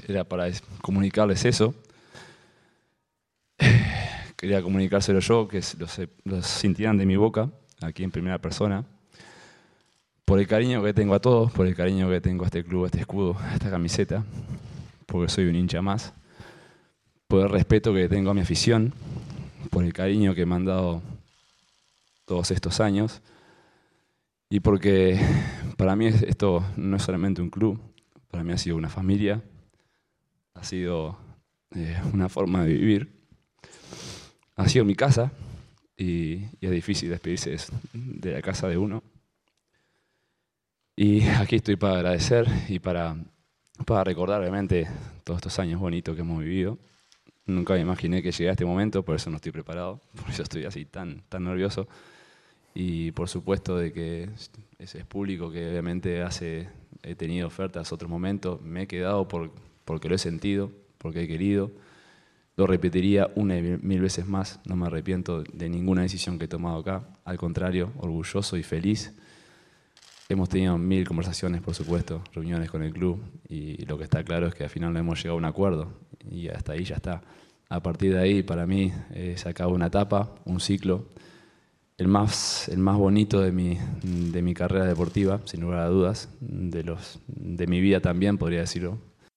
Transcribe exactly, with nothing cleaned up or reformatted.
era para comunicarles eso. Quería comunicárselo yo, que los, los sintieran de mi boca, aquí en primera persona. Por el cariño que tengo a todos, por el cariño que tengo a este club, a este escudo, a esta camiseta, porque soy un hincha más. Por el respeto que tengo a mi afición, por el cariño que me han dado todos estos años. Y porque para mí esto no es solamente un club, para mí ha sido una familia, ha sido eh, una forma de vivir, ha sido mi casa y, y es difícil despedirse de la casa de uno. Y aquí estoy para agradecer y para, para recordar obviamente todos estos años bonitos que hemos vivido. Nunca me imaginé que llegué a este momento, por eso no estoy preparado, por eso estoy así tan, tan nervioso. Y por supuesto de que ese es público que obviamente hace, he tenido ofertas otros momentos, me he quedado por, porque lo he sentido, porque he querido. Lo repetiría una y mil veces más, no me arrepiento de ninguna decisión que he tomado acá, al contrario, orgulloso y feliz. Hemos tenido mil conversaciones, por supuesto, reuniones con el club y lo que está claro es que al final no hemos llegado a un acuerdo y hasta ahí ya está. A partir de ahí, para mí, eh, se acaba una etapa, un ciclo. El más, el más bonito de mi, de mi carrera deportiva, sin lugar a dudas, de, los, de mi vida también, podría decirlo,